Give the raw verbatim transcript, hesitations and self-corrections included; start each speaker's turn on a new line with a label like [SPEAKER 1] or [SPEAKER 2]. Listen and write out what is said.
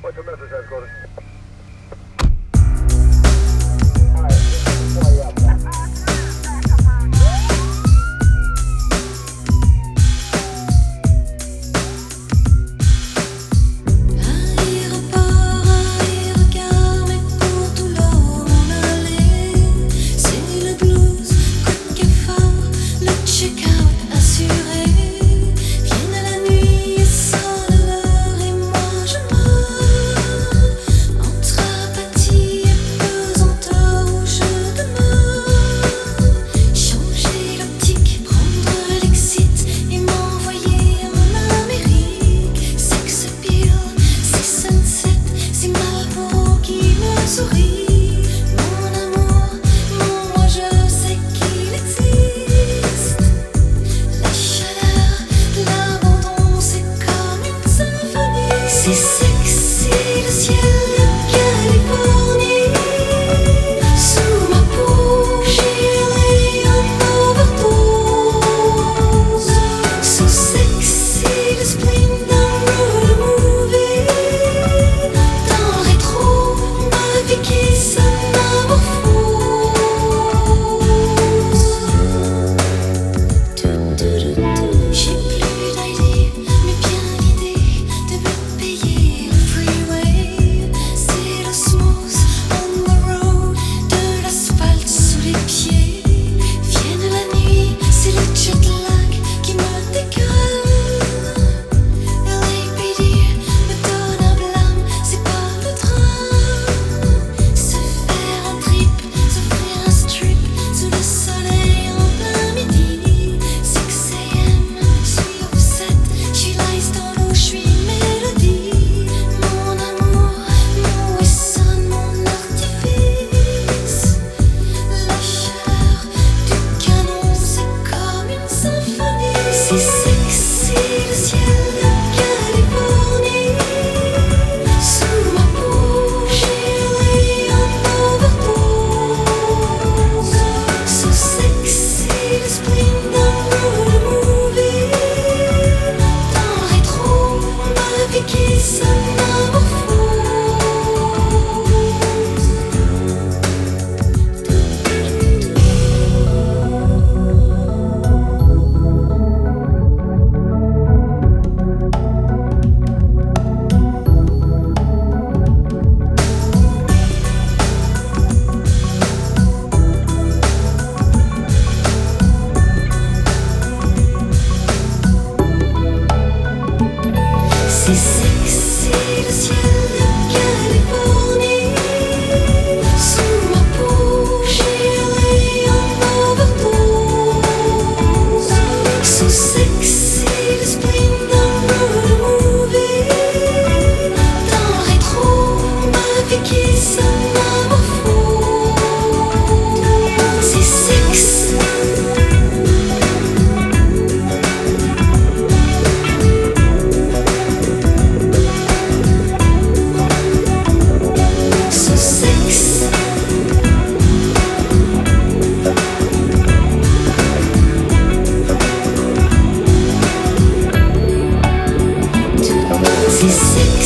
[SPEAKER 1] What's your message, headquarters?
[SPEAKER 2] C'est sexy le ciel de Californie. Sous ma peau j'ai un overdose. So sexy le spleen d'un road movie. Dans le rétro, ma vie qui se métamorphose. J'ai plus d'idées, mais bien l'idée de me payer le freeway. C'est le smooth on the road, de l'asphalte sous les pieds. Vienne la nuit, c'est le jet lag qui me décale. L A P D me donne un blâme, c'est pas le train. Se faire un trip, s'offrir un strip sous le soleil en plein midi. six a m, je suis offset, je suis lice dans l'eau, je suis mélodie. Mon amour, mon wesson, mon artifice. La chaleur du canon, c'est comme une symphonie. C'est sexy le ciel de Californie. Sous ma peau j'ai un overdose. So sexy le spleen d'un road movie. Dans le rétro, ma vie qui se C'est sexy le ciel de Californie. Sous ma peau j'ai un overdose. So sexy le spleen d'un road movie. Dans le rétro, ma vie qui se métamorphose. C'est sexy. So sexy. C'est sexy.